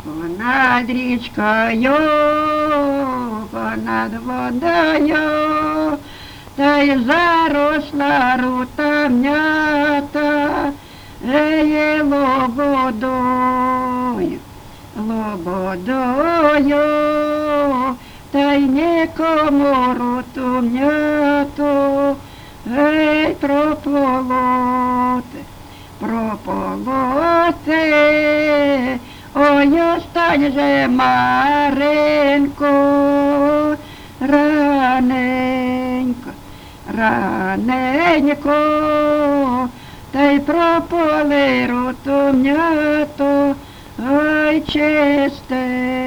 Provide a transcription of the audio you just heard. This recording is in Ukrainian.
Понад річкою, понад водою, та й заросла рутамнята, лободою, лободою, та й нікому рутумняту, прополоти, прополоти. Ой, остань же, Маринко, раненько, раненько, та й прополи рутумнято, ой, чисте.